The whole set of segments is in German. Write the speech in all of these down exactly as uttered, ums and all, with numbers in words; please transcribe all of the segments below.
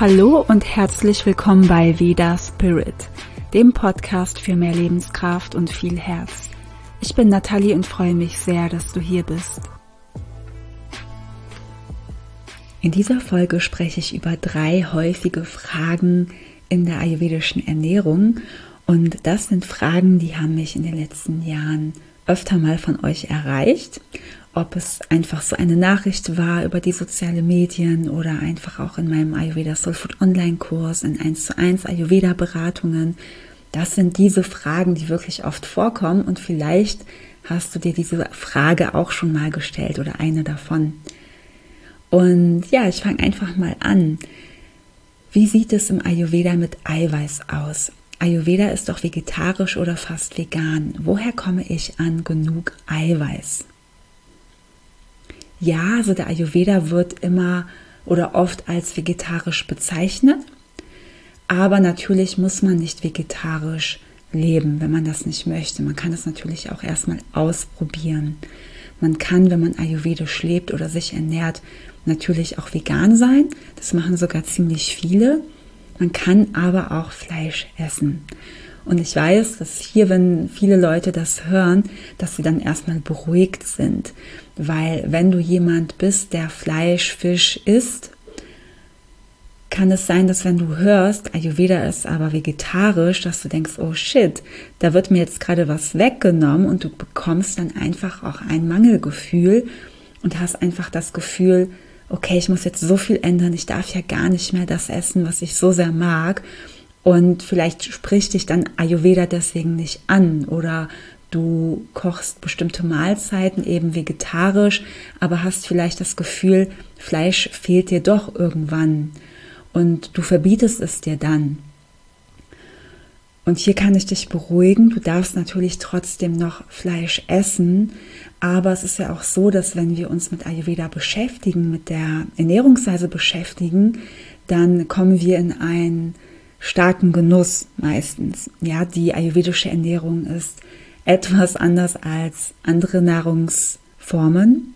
Hallo und herzlich willkommen bei Veda Spirit, dem Podcast für mehr Lebenskraft und viel Herz. Ich bin Nathalie und freue mich sehr, dass du hier bist. In dieser Folge spreche ich über drei häufige Fragen in der ayurvedischen Ernährung und das sind Fragen, die haben mich in den letzten Jahren öfter mal von euch erreicht. Ob es einfach so eine Nachricht war über die sozialen Medien oder einfach auch in meinem Ayurveda Soul Food Online-Kurs, in eins zu eins Ayurveda-Beratungen. Das sind diese Fragen, die wirklich oft vorkommen und vielleicht hast du dir diese Frage auch schon mal gestellt oder eine davon. Und ja, ich fange einfach mal an. Wie sieht es im Ayurveda mit Eiweiß aus? Ayurveda ist doch vegetarisch oder fast vegan. Woher komme ich an genug Eiweiß? Ja, also der Ayurveda wird immer oder oft als vegetarisch bezeichnet, aber natürlich muss man nicht vegetarisch leben, wenn man das nicht möchte. Man kann es natürlich auch erstmal ausprobieren. Man kann, wenn man ayurvedisch lebt oder sich ernährt, natürlich auch vegan sein. Das machen sogar ziemlich viele. Man kann aber auch Fleisch essen. Und ich weiß, dass hier, wenn viele Leute das hören, dass sie dann erstmal beruhigt sind. Weil wenn du jemand bist, der Fleisch, Fisch isst, kann es sein, dass wenn du hörst, Ayurveda ist aber vegetarisch, dass du denkst, oh shit, da wird mir jetzt gerade was weggenommen und du bekommst dann einfach auch ein Mangelgefühl und hast einfach das Gefühl, okay, ich muss jetzt so viel ändern, ich darf ja gar nicht mehr das essen, was ich so sehr mag. Und vielleicht spricht dich dann Ayurveda deswegen nicht an oder du kochst bestimmte Mahlzeiten eben vegetarisch, aber hast vielleicht das Gefühl, Fleisch fehlt dir doch irgendwann und du verbietest es dir dann. Und hier kann ich dich beruhigen, du darfst natürlich trotzdem noch Fleisch essen, aber es ist ja auch so, dass wenn wir uns mit Ayurveda beschäftigen, mit der Ernährungsweise beschäftigen, dann kommen wir in einen starken Genuss meistens. Ja, die ayurvedische Ernährung ist etwas anders als andere Nahrungsformen.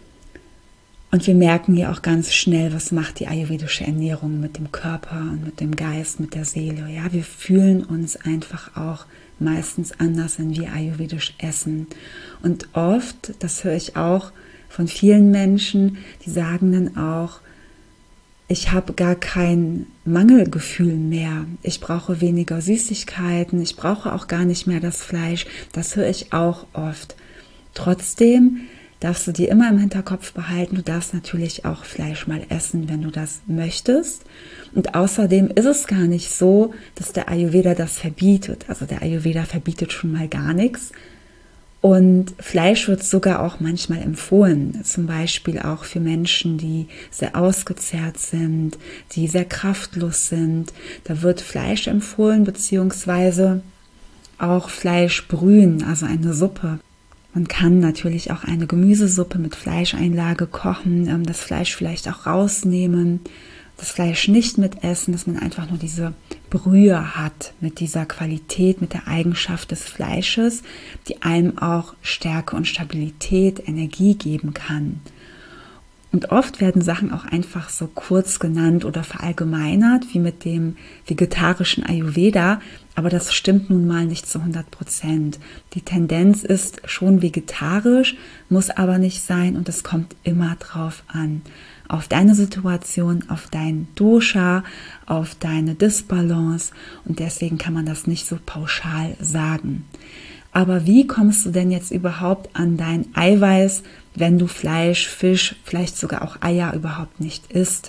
Und wir merken ja auch ganz schnell, was macht die ayurvedische Ernährung mit dem Körper und mit dem Geist, mit der Seele. Ja, wir fühlen uns einfach auch meistens anders, wenn wir ayurvedisch essen. Und oft, das höre ich auch von vielen Menschen, die sagen dann auch, ich habe gar kein Mangelgefühl mehr. Ich brauche weniger Süßigkeiten. Ich brauche auch gar nicht mehr das Fleisch. Das höre ich auch oft. Trotzdem darfst du dir immer im Hinterkopf behalten, du darfst natürlich auch Fleisch mal essen, wenn du das möchtest. Und außerdem ist es gar nicht so, dass der Ayurveda das verbietet. Also der Ayurveda verbietet schon mal gar nichts. Und Fleisch wird sogar auch manchmal empfohlen, zum Beispiel auch für Menschen, die sehr ausgezehrt sind, die sehr kraftlos sind. Da wird Fleisch empfohlen, beziehungsweise auch Fleischbrühen, also eine Suppe. Man kann natürlich auch eine Gemüsesuppe mit Fleischeinlage kochen, das Fleisch vielleicht auch rausnehmen, das Fleisch nicht mitessen, dass man einfach nur diese Brühe hat mit dieser Qualität, mit der Eigenschaft des Fleisches, die einem auch Stärke und Stabilität, Energie geben kann. Und oft werden Sachen auch einfach so kurz genannt oder verallgemeinert, wie mit dem vegetarischen Ayurveda, aber das stimmt nun mal nicht zu hundert Prozent. Die Tendenz ist schon vegetarisch, muss aber nicht sein und es kommt immer drauf an. Auf deine Situation, auf dein Dosha, auf deine Disbalance und deswegen kann man das nicht so pauschal sagen. Aber wie kommst du denn jetzt überhaupt an dein Eiweiß, wenn du Fleisch, Fisch, vielleicht sogar auch Eier überhaupt nicht isst?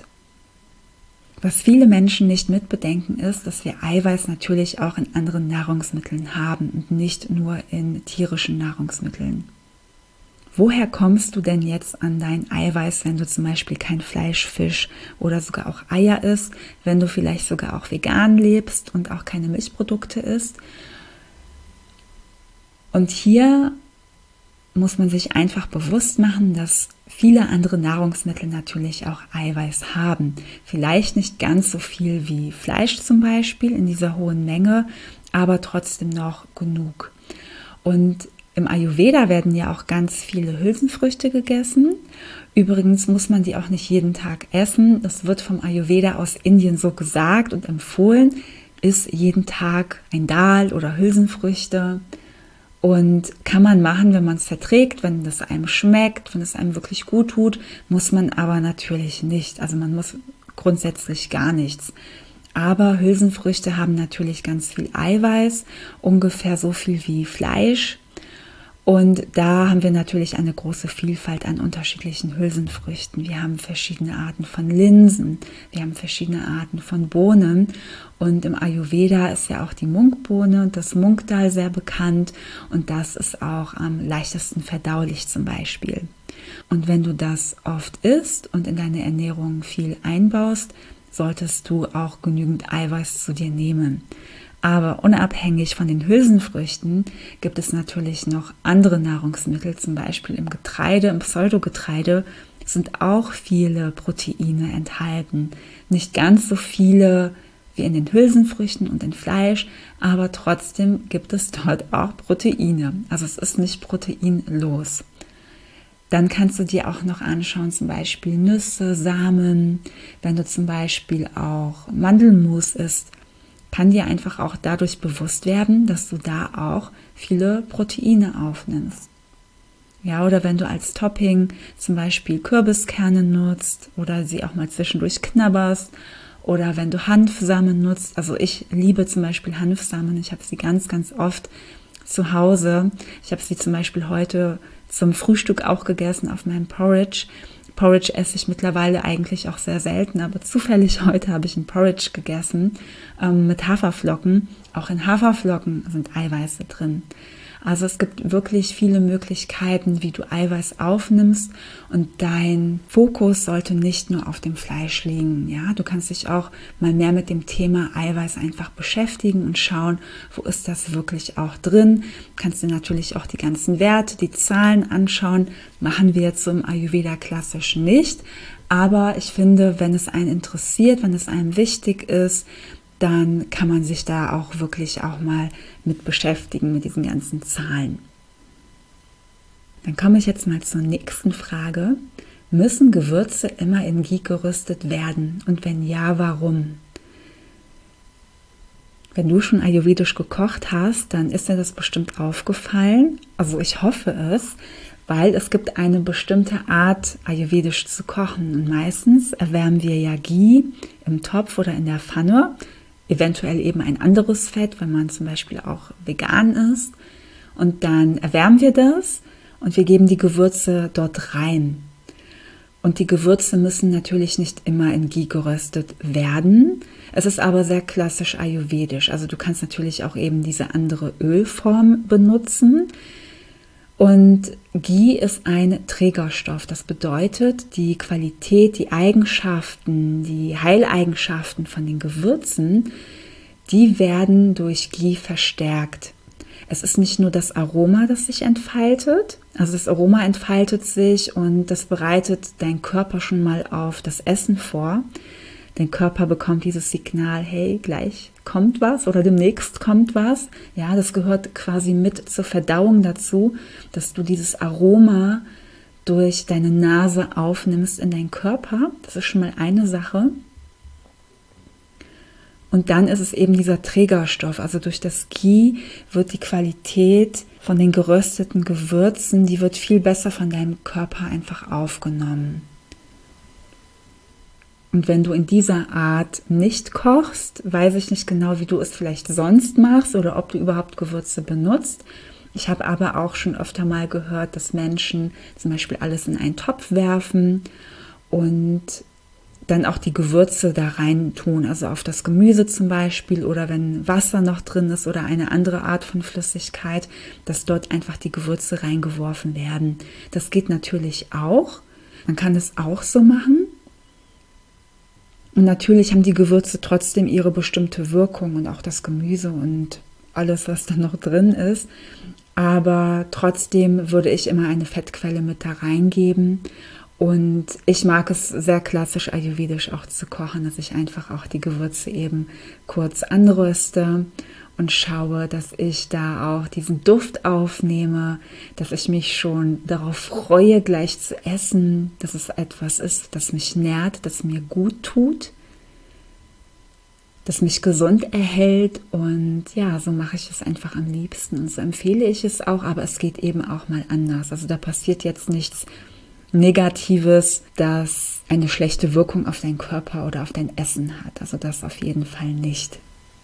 Was viele Menschen nicht mitbedenken ist, dass wir Eiweiß natürlich auch in anderen Nahrungsmitteln haben und nicht nur in tierischen Nahrungsmitteln. Woher kommst du denn jetzt an dein Eiweiß, wenn du zum Beispiel kein Fleisch, Fisch oder sogar auch Eier isst, wenn du vielleicht sogar auch vegan lebst und auch keine Milchprodukte isst? Und hier muss man sich einfach bewusst machen, dass viele andere Nahrungsmittel natürlich auch Eiweiß haben. Vielleicht nicht ganz so viel wie Fleisch zum Beispiel in dieser hohen Menge, aber trotzdem noch genug. Und Im Ayurveda werden ja auch ganz viele Hülsenfrüchte gegessen. Übrigens muss man die auch nicht jeden Tag essen. Das wird vom Ayurveda aus Indien so gesagt und empfohlen. Ist jeden Tag ein Dal oder Hülsenfrüchte. Und kann man machen, wenn man es verträgt, wenn das einem schmeckt, wenn es einem wirklich gut tut, muss man aber natürlich nicht. Also man muss grundsätzlich gar nichts. Aber Hülsenfrüchte haben natürlich ganz viel Eiweiß, ungefähr so viel wie Fleisch. Und da haben wir natürlich eine große Vielfalt an unterschiedlichen Hülsenfrüchten. Wir haben verschiedene Arten von Linsen, wir haben verschiedene Arten von Bohnen. Und im Ayurveda ist ja auch die Munkbohne und das Munkdal sehr bekannt. Und das ist auch am leichtesten verdaulich zum Beispiel. Und wenn du das oft isst und in deine Ernährung viel einbaust, solltest du auch genügend Eiweiß zu dir nehmen. Aber unabhängig von den Hülsenfrüchten gibt es natürlich noch andere Nahrungsmittel, zum Beispiel im Getreide, im Pseudogetreide sind auch viele Proteine enthalten. Nicht ganz so viele wie in den Hülsenfrüchten und in Fleisch, aber trotzdem gibt es dort auch Proteine. Also es ist nicht proteinlos. Dann kannst du dir auch noch anschauen, zum Beispiel Nüsse, Samen, wenn du zum Beispiel auch Mandelmus isst, kann dir einfach auch dadurch bewusst werden, dass du da auch viele Proteine aufnimmst. Ja, oder wenn du als Topping zum Beispiel Kürbiskerne nutzt oder sie auch mal zwischendurch knabberst oder wenn du Hanfsamen nutzt. Also ich liebe zum Beispiel Hanfsamen, ich habe sie ganz, ganz oft zu Hause. Ich habe sie zum Beispiel heute zum Frühstück auch gegessen auf meinem Porridge. Porridge esse ich mittlerweile eigentlich auch sehr selten, aber zufällig heute habe ich ein Porridge gegessen ähm, mit Haferflocken. Auch in Haferflocken sind Eiweiße drin. Also es gibt wirklich viele Möglichkeiten, wie du Eiweiß aufnimmst und dein Fokus sollte nicht nur auf dem Fleisch liegen. Ja, du kannst dich auch mal mehr mit dem Thema Eiweiß einfach beschäftigen und schauen, wo ist das wirklich auch drin. Kannst du natürlich auch die ganzen Werte, die Zahlen anschauen. Machen wir jetzt so im Ayurveda klassisch nicht. Aber ich finde, wenn es einen interessiert, wenn es einem wichtig ist, dann kann man sich da auch wirklich auch mal mit beschäftigen, mit diesen ganzen Zahlen. Dann komme ich jetzt mal zur nächsten Frage. Müssen Gewürze immer in Ghee geröstet werden? Und wenn ja, warum? Wenn du schon ayurvedisch gekocht hast, dann ist dir das bestimmt aufgefallen. Also ich hoffe es, weil es gibt eine bestimmte Art, ayurvedisch zu kochen. Und meistens erwärmen wir ja Ghee im Topf oder in der Pfanne. Eventuell eben ein anderes Fett, wenn man zum Beispiel auch vegan ist. Und dann erwärmen wir das und wir geben die Gewürze dort rein. Und die Gewürze müssen natürlich nicht immer in Ghee geröstet werden. Es ist aber sehr klassisch ayurvedisch. Also du kannst natürlich auch eben diese andere Ölform benutzen. Und Ghee ist ein Trägerstoff. Das bedeutet, die Qualität, die Eigenschaften, die Heileigenschaften von den Gewürzen, die werden durch Ghee verstärkt. Es ist nicht nur das Aroma, das sich entfaltet. Also das Aroma entfaltet sich und das bereitet dein Körper schon mal auf das Essen vor. Dein Körper bekommt dieses Signal, hey, gleich kommt was oder demnächst kommt was. Ja, das gehört quasi mit zur Verdauung dazu, dass du dieses Aroma durch deine Nase aufnimmst in deinen Körper. Das ist schon mal eine Sache. Und dann ist es eben dieser Trägerstoff. Also durch das Ghee wird die Qualität von den gerösteten Gewürzen, die wird viel besser von deinem Körper einfach aufgenommen. Und wenn du in dieser Art nicht kochst, weiß ich nicht genau, wie du es vielleicht sonst machst oder ob du überhaupt Gewürze benutzt. Ich habe aber auch schon öfter mal gehört, dass Menschen zum Beispiel alles in einen Topf werfen und dann auch die Gewürze da rein tun, also auf das Gemüse zum Beispiel oder wenn Wasser noch drin ist oder eine andere Art von Flüssigkeit, dass dort einfach die Gewürze reingeworfen werden. Das geht natürlich auch. Man kann es auch so machen. Und natürlich haben die Gewürze trotzdem ihre bestimmte Wirkung und auch das Gemüse und alles, was da noch drin ist. Aber trotzdem würde ich immer eine Fettquelle mit da reingeben. Und ich mag es sehr klassisch ayurvedisch auch zu kochen, dass ich einfach auch die Gewürze eben kurz anröste und schaue, dass ich da auch diesen Duft aufnehme, dass ich mich schon darauf freue, gleich zu essen, dass es etwas ist, das mich nährt, das mir gut tut, das mich gesund erhält. Und ja, so mache ich es einfach am liebsten und so empfehle ich es auch, aber es geht eben auch mal anders. Also da passiert jetzt nichts Negatives, das eine schlechte Wirkung auf deinen Körper oder auf dein Essen hat. Also das auf jeden Fall nicht.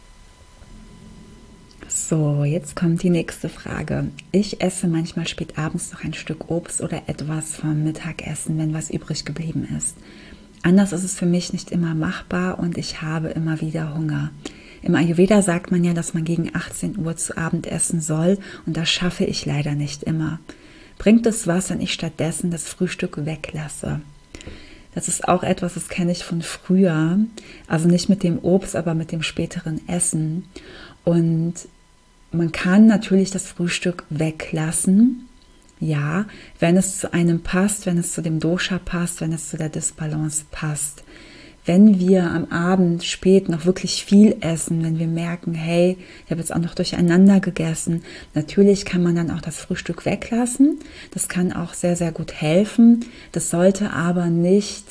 So, jetzt kommt die nächste Frage. Ich esse manchmal spät abends noch ein Stück Obst oder etwas vom Mittagessen, wenn was übrig geblieben ist. Anders ist es für mich nicht immer machbar und ich habe immer wieder Hunger. Im Ayurveda sagt man ja, dass man gegen achtzehn Uhr zu Abend essen soll und das schaffe ich leider nicht immer. Bringt es was, wenn ich stattdessen das Frühstück weglasse? Das ist auch etwas, das kenne ich von früher, also nicht mit dem Obst, aber mit dem späteren Essen. Und man kann natürlich das Frühstück weglassen, ja, wenn es zu einem passt, wenn es zu dem Dosha passt, wenn es zu der Disbalance passt. Wenn wir am Abend spät noch wirklich viel essen, wenn wir merken, hey, ich habe jetzt auch noch durcheinander gegessen, natürlich kann man dann auch das Frühstück weglassen. Das kann auch sehr, sehr gut helfen. Das sollte aber nicht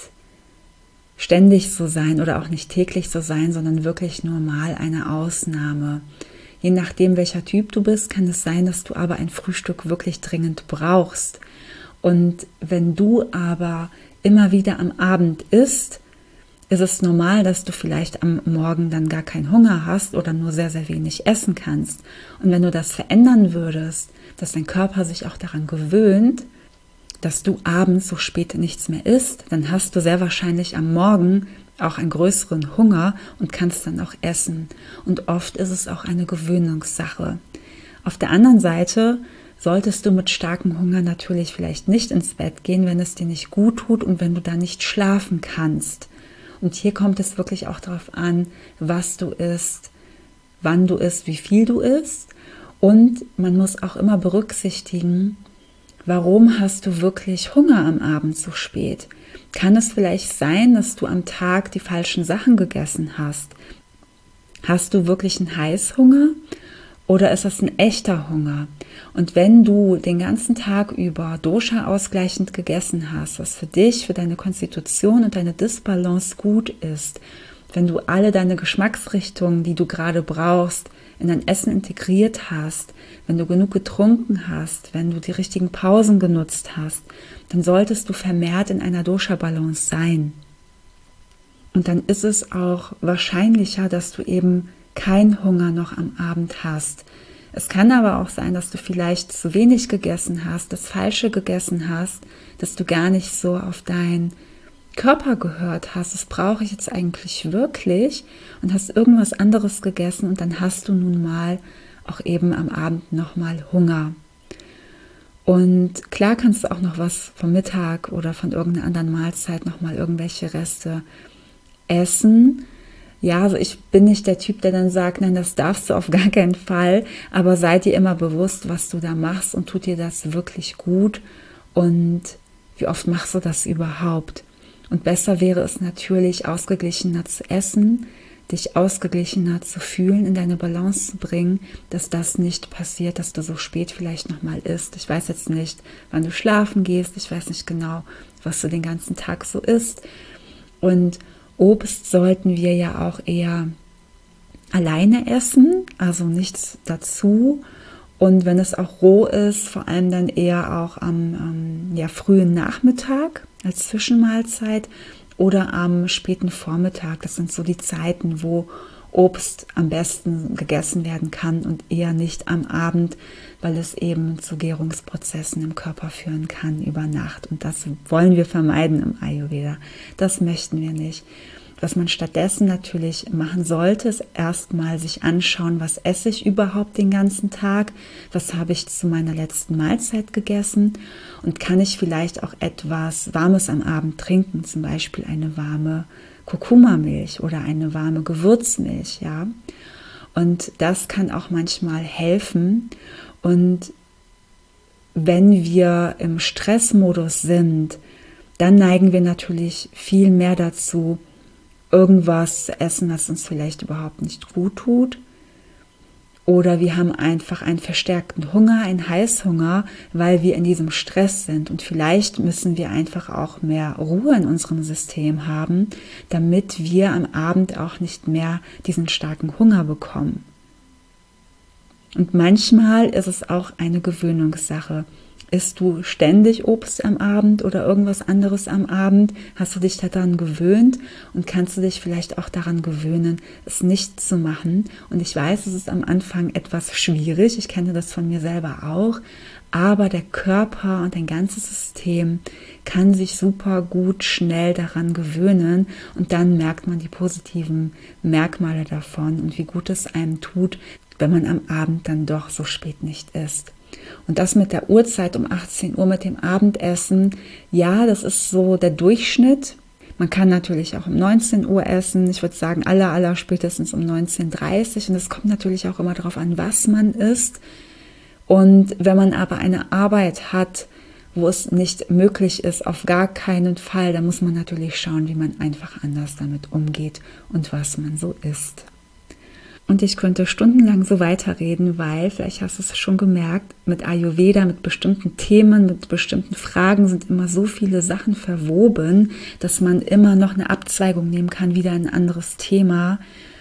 ständig so sein oder auch nicht täglich so sein, sondern wirklich nur mal eine Ausnahme. Je nachdem, welcher Typ du bist, kann es sein, dass du aber ein Frühstück wirklich dringend brauchst. Und wenn du aber immer wieder am Abend isst, ist es normal, dass du vielleicht am Morgen dann gar keinen Hunger hast oder nur sehr, sehr wenig essen kannst. Und wenn du das verändern würdest, dass dein Körper sich auch daran gewöhnt, dass du abends so spät nichts mehr isst, dann hast du sehr wahrscheinlich am Morgen auch einen größeren Hunger und kannst dann auch essen. Und oft ist es auch eine Gewöhnungssache. Auf der anderen Seite solltest du mit starkem Hunger natürlich vielleicht nicht ins Bett gehen, wenn es dir nicht gut tut und wenn du da nicht schlafen kannst. Und hier kommt es wirklich auch darauf an, was du isst, wann du isst, wie viel du isst. Und man muss auch immer berücksichtigen, warum hast du wirklich Hunger am Abend so spät? Kann es vielleicht sein, dass du am Tag die falschen Sachen gegessen hast? Hast du wirklich einen Heißhunger oder ist das ein echter Hunger? Und wenn du den ganzen Tag über Dosha ausgleichend gegessen hast, was für dich, für deine Konstitution und deine Disbalance gut ist, wenn du alle deine Geschmacksrichtungen, die du gerade brauchst, in dein Essen integriert hast, wenn du genug getrunken hast, wenn du die richtigen Pausen genutzt hast, dann solltest du vermehrt in einer Dosha-Balance sein. Und dann ist es auch wahrscheinlicher, dass du eben keinen Hunger noch am Abend hast. Es kann aber auch sein, dass du vielleicht zu wenig gegessen hast, das Falsche gegessen hast, dass du gar nicht so auf deinen Körper gehört hast, das brauche ich jetzt eigentlich wirklich und hast irgendwas anderes gegessen und dann hast du nun mal auch eben am Abend nochmal Hunger. Und klar kannst du auch noch was vom Mittag oder von irgendeiner anderen Mahlzeit nochmal irgendwelche Reste essen. Ja, also ich bin nicht der Typ, der dann sagt, nein, das darfst du auf gar keinen Fall, aber sei dir immer bewusst, was du da machst und tut dir das wirklich gut und wie oft machst du das überhaupt? Und besser wäre es natürlich, ausgeglichener zu essen, dich ausgeglichener zu fühlen, in deine Balance zu bringen, dass das nicht passiert, dass du so spät vielleicht nochmal isst. Ich weiß jetzt nicht, wann du schlafen gehst, ich weiß nicht genau, was du den ganzen Tag so isst. Und Obst sollten wir ja auch eher alleine essen, also nichts dazu. Und wenn es auch roh ist, vor allem dann eher auch am ähm, ja, frühen Nachmittag als Zwischenmahlzeit oder am späten Vormittag. Das sind so die Zeiten, wo Obst am besten gegessen werden kann und eher nicht am Abend, weil es eben zu Gärungsprozessen im Körper führen kann über Nacht. Und das wollen wir vermeiden im Ayurveda. Das möchten wir nicht. Was man stattdessen natürlich machen sollte, ist erstmal sich anschauen, was esse ich überhaupt den ganzen Tag, was habe ich zu meiner letzten Mahlzeit gegessen und kann ich vielleicht auch etwas Warmes am Abend trinken, zum Beispiel eine warme Kurkuma-Milch oder eine warme Gewürzmilch, ja. Und das kann auch manchmal helfen. Und wenn wir im Stressmodus sind, dann neigen wir natürlich viel mehr dazu, irgendwas zu essen, was uns vielleicht überhaupt nicht gut tut. Oder wir haben einfach einen verstärkten Hunger, einen Heißhunger, weil wir in diesem Stress sind. Und vielleicht müssen wir einfach auch mehr Ruhe in unserem System haben, damit wir am Abend auch nicht mehr diesen starken Hunger bekommen. Und manchmal ist es auch eine Gewöhnungssache. Isst du ständig Obst am Abend oder irgendwas anderes am Abend? Hast du dich daran gewöhnt und kannst du dich vielleicht auch daran gewöhnen, es nicht zu machen? Und ich weiß, es ist am Anfang etwas schwierig. Ich kenne das von mir selber auch. Aber der Körper und dein ganzes System kann sich super gut schnell daran gewöhnen. Und dann merkt man die positiven Merkmale davon und wie gut es einem tut, wenn man am Abend dann doch so spät nicht isst. Und das mit der Uhrzeit um achtzehn Uhr mit dem Abendessen, ja, das ist so der Durchschnitt. Man kann natürlich auch um neunzehn Uhr essen. Ich würde sagen, aller, aller spätestens um neunzehn Uhr dreißig. Und es kommt natürlich auch immer darauf an, was man isst. Und wenn man aber eine Arbeit hat, wo es nicht möglich ist, auf gar keinen Fall, dann muss man natürlich schauen, wie man einfach anders damit umgeht und was man so isst. Und ich könnte stundenlang so weiterreden, weil, vielleicht hast du es schon gemerkt, mit Ayurveda, mit bestimmten Themen, mit bestimmten Fragen sind immer so viele Sachen verwoben, dass man immer noch eine Abzweigung nehmen kann, wieder ein anderes Thema.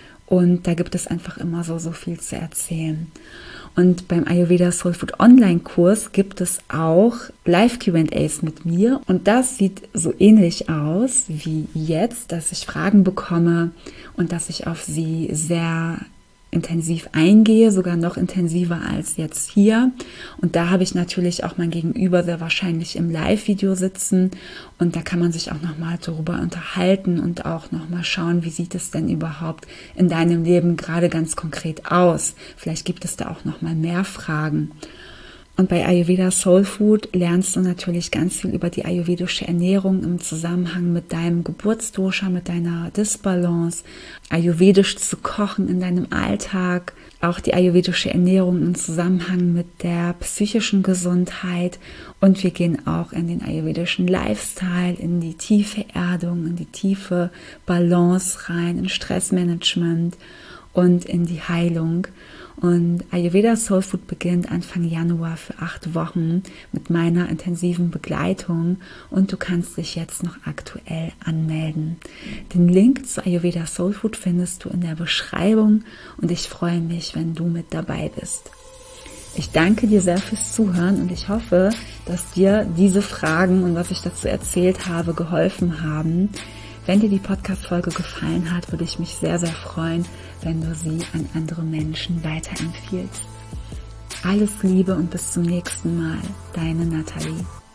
Und da gibt es einfach immer so, so viel zu erzählen. Und beim Ayurveda Soul Food Online-Kurs gibt es auch Live-Q and A's mit mir. Und das sieht so ähnlich aus wie jetzt, dass ich Fragen bekomme und dass ich auf sie sehr intensiv eingehe, sogar noch intensiver als jetzt hier. Und da habe ich natürlich auch mein Gegenüber sehr wahrscheinlich im Live-Video sitzen und da kann man sich auch nochmal darüber unterhalten und auch nochmal schauen, wie sieht es denn überhaupt in deinem Leben gerade ganz konkret aus. Vielleicht gibt es da auch nochmal mehr Fragen. Und bei Ayurveda Soul Food lernst du natürlich ganz viel über die ayurvedische Ernährung im Zusammenhang mit deinem Geburtsdosha, mit deiner Disbalance, ayurvedisch zu kochen in deinem Alltag, auch die ayurvedische Ernährung im Zusammenhang mit der psychischen Gesundheit. Und wir gehen auch in den ayurvedischen Lifestyle, in die tiefe Erdung, in die tiefe Balance rein, in Stressmanagement und in die Heilung. Und Ayurveda Soul Food beginnt Anfang Januar für acht Wochen mit meiner intensiven Begleitung und du kannst dich jetzt noch aktuell anmelden. Den Link zu Ayurveda Soul Food findest du in der Beschreibung und ich freue mich, wenn du mit dabei bist. Ich danke dir sehr fürs Zuhören und ich hoffe, dass dir diese Fragen und was ich dazu erzählt habe, geholfen haben. Wenn dir die Podcast-Folge gefallen hat, würde ich mich sehr, sehr freuen, wenn du sie an andere Menschen weiterempfiehlst. Alles Liebe und bis zum nächsten Mal, deine Nathalie.